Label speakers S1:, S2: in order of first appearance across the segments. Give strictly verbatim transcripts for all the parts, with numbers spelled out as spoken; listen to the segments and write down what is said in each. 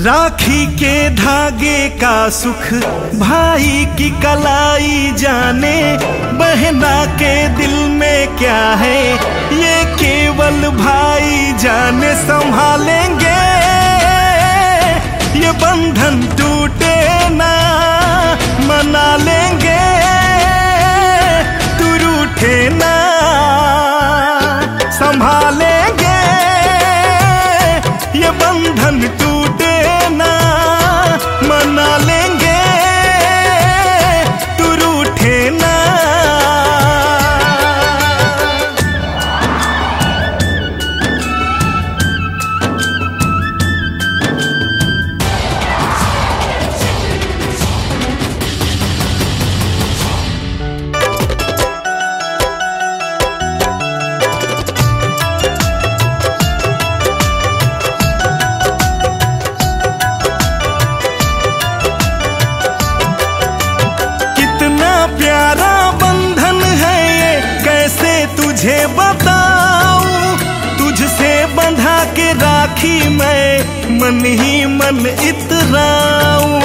S1: राखी के धागे का सुख भाई की कलाई जाने, बहना के दिल में क्या है ये केवल भाई जाने। संभालेंगे ये बंधन टूटे ना, मना लेंगे तू रूठे ना। संभालेंगे ये बंधन टूटे ना, मना लेंगे तू रूठे ना। प्यारा बंधन है ये कैसे तुझे बताऊं, तुझसे बंधा के राखी मैं मन ही मन इतराऊं।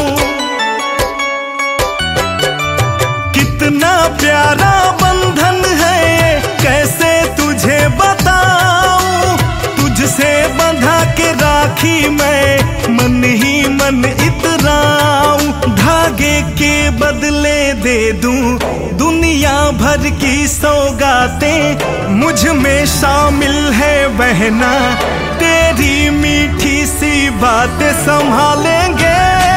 S1: कितना प्यारा बंधन है ये कैसे तुझे बताऊं, तुझसे बंधा के राखी मैं मन ही मन इतराऊं। धागे के बदले दे दूं दुनिया भर की सौगातें, मुझ में शामिल है बहना तेरी मीठी सी बातें। संभालेंगे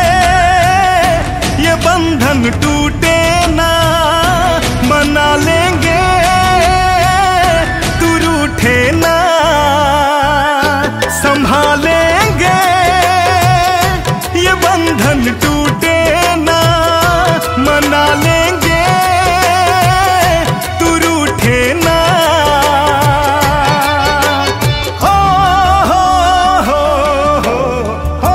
S1: ये बंधन टूटे ना, मना लेंगे तू रूठे ना। संभालेंगे ये बंधन टूटे ना, मना लेंगे तू रूठे ना। हो हो हो हो हो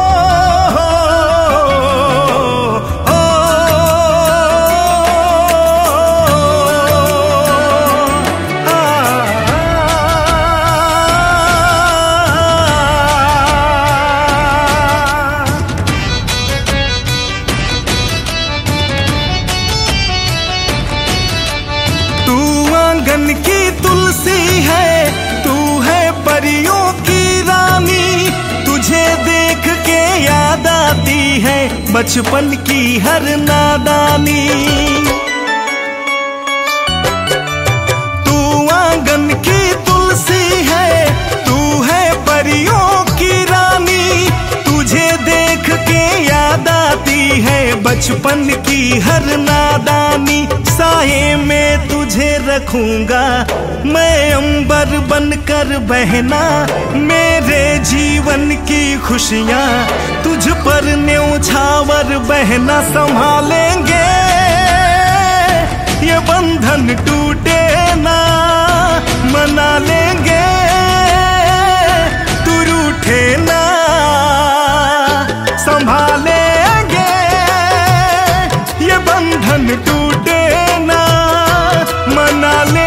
S1: हो हो आंगन की तुलसी है, तू है परियों की रानी, तुझे देख के याद आती है बचपन की हर नादानी। तू आंगन की तुलसी है, तू है परियों की रानी, तुझे देख के याद आती है बचपन की हर नादानी। साये में तुझे रखूंगा मैं अंबर बनकर बहना, मेरे जीवन की खुशियां तुझ पर न्योछावर बहना। संभालेंगे ये बंधन टूटे ना, मना लेंगे तू रूठे ना। संभालेंगे ये बंधन टूटे ना, मना ले